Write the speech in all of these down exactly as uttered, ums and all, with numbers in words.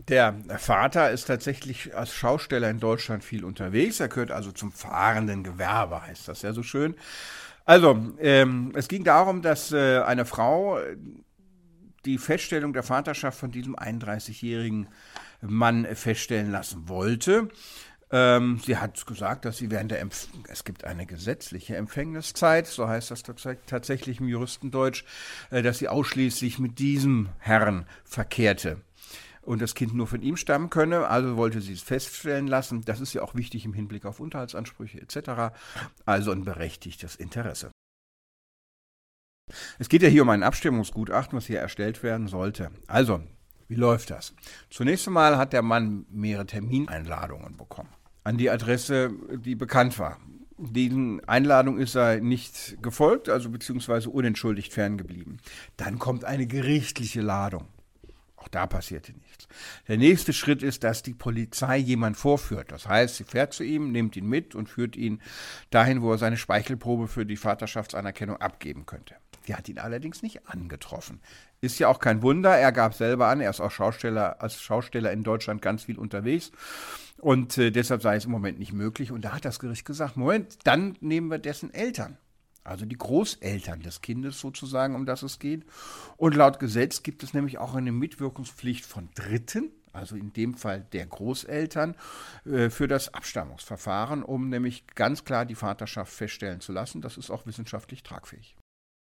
Der Vater ist tatsächlich als Schausteller in Deutschland viel unterwegs. Er gehört also zum fahrenden Gewerbe, heißt das ja so schön. Also, ähm, es ging darum, dass äh, eine Frau die Feststellung der Vaterschaft von diesem einunddreißigjährigen Mann feststellen lassen wollte. Ähm, sie hat gesagt, dass sie während der Empf es gibt eine gesetzliche Empfängniszeit, so heißt das tats tatsächlich im Juristendeutsch, äh, dass sie ausschließlich mit diesem Herrn verkehrte und das Kind nur von ihm stammen könne. Also wollte sie es feststellen lassen. Das ist ja auch wichtig im Hinblick auf Unterhaltsansprüche et cetera. Also ein berechtigtes Interesse. Es geht ja hier um ein Abstimmungsgutachten, was hier erstellt werden sollte. Also, wie läuft das? Zunächst einmal hat der Mann mehrere Termineinladungen bekommen an die Adresse, die bekannt war. Diesen Einladungen ist er nicht gefolgt, also beziehungsweise unentschuldigt ferngeblieben. Dann kommt eine gerichtliche Ladung. Auch da passierte nichts. Der nächste Schritt ist, dass die Polizei jemand vorführt. Das heißt, sie fährt zu ihm, nimmt ihn mit und führt ihn dahin, wo er seine Speichelprobe für die Vaterschaftsanerkennung abgeben könnte. Die hat ihn allerdings nicht angetroffen. Ist ja auch kein Wunder, er gab selber an, er ist auch Schausteller, als Schausteller in Deutschland ganz viel unterwegs und äh, deshalb sei es im Moment nicht möglich. Und da hat das Gericht gesagt, Moment, dann nehmen wir dessen Eltern. Also die Großeltern des Kindes sozusagen, um das es geht. Und laut Gesetz gibt es nämlich auch eine Mitwirkungspflicht von Dritten, also in dem Fall der Großeltern, äh, für das Abstammungsverfahren, um nämlich ganz klar die Vaterschaft feststellen zu lassen. Das ist auch wissenschaftlich tragfähig.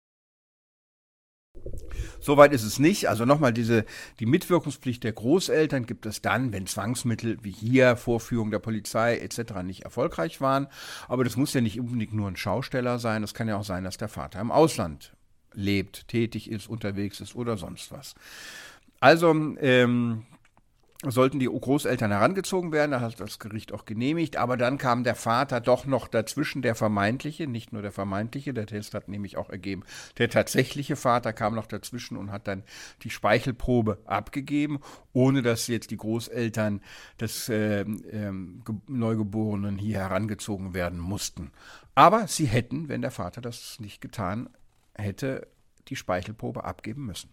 Soweit ist es nicht. Also nochmal, diese, die Mitwirkungspflicht der Großeltern gibt es dann, wenn Zwangsmittel wie hier, Vorführung der Polizei et cetera nicht erfolgreich waren. Aber das muss ja nicht unbedingt nur ein Schausteller sein. Es kann ja auch sein, dass der Vater im Ausland lebt, tätig ist, unterwegs ist oder sonst was. Also, ähm, sollten die Großeltern herangezogen werden, da hat das Gericht auch genehmigt, aber dann kam der Vater doch noch dazwischen, der vermeintliche, nicht nur der vermeintliche, der Test hat nämlich auch ergeben, der tatsächliche Vater kam noch dazwischen und hat dann die Speichelprobe abgegeben, ohne dass jetzt die Großeltern des äh, äh, Neugeborenen hier herangezogen werden mussten. Aber sie hätten, wenn der Vater das nicht getan hätte, die Speichelprobe abgeben müssen.